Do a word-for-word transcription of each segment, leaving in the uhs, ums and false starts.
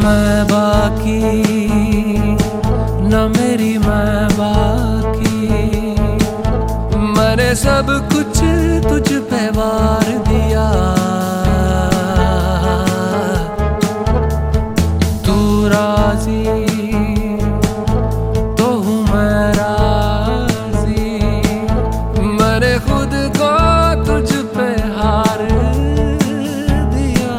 मैं बाकी न मेरी मैं बाकी, मैंने सब कुछ तुझ पे वार दिया। तू राजी तो हूँ मैं राजी, मैंने खुद को तुझ पे हार दिया।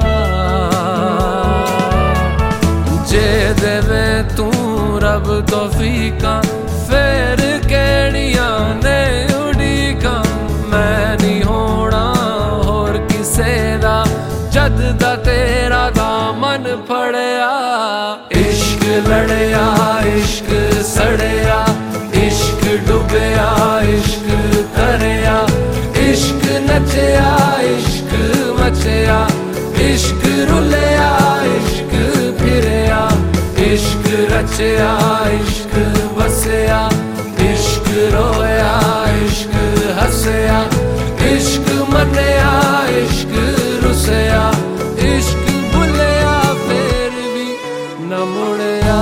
जे देवे तू रब तौफीका, फेर केड़ियां ने उड़ीका। मैं नहीं होना होर किसे दा, जद दा तेरा दामन फड़िया। इश्क लड़िया इश्क सड़िया, इश्क डुबिया इश्क करिया, इश्क नचिया इश्क मचिया, इश्क रुलिया इश्क फिरिया, इश्क रचिया इश्क बसिया, इश्क रोया इश्क हसिया, इश्क मनिया इश्क रुसिया, इश्क भुलिया फिर भी न मुड़िया।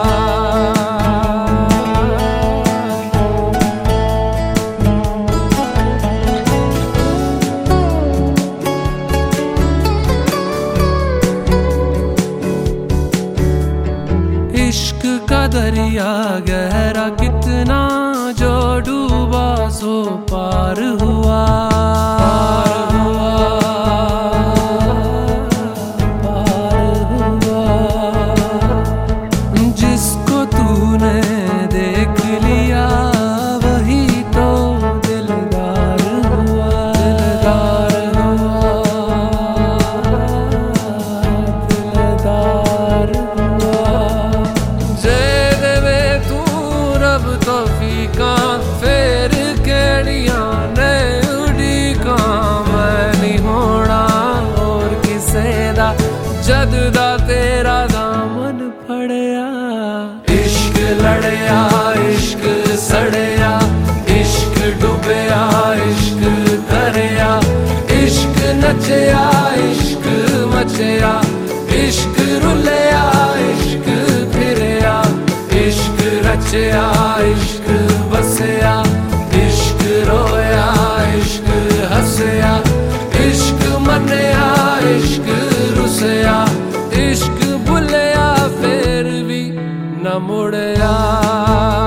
इश्क का दरिया गहरा कितना, जो डूबा सो पार हुआ। पार हुआ पार हुआ, जिसको तूने देख लिया वही तो दिलदार हुआ। दिलदार हुआ दिलदार हुआ। जे देवे तू रब तौफीका, फेर केड़ियां ने उड़ीका। मैं नहीं होना और किसे दा, जद दा तेरा दामन फड़िया। इश्क लड़िया इश्क सड़िया, इश्क डुबिया इश्क करिया, इश्क नचिया इश्क मचिया, इश्क रुलिया इश्क फिरिया, इश्क रचिया इश्क बसिया, इश्क रोया इश्क हसिया, इश्क मनिया इश्क रुसिया, इश्क भुलिया फिर भी न मुड़िया।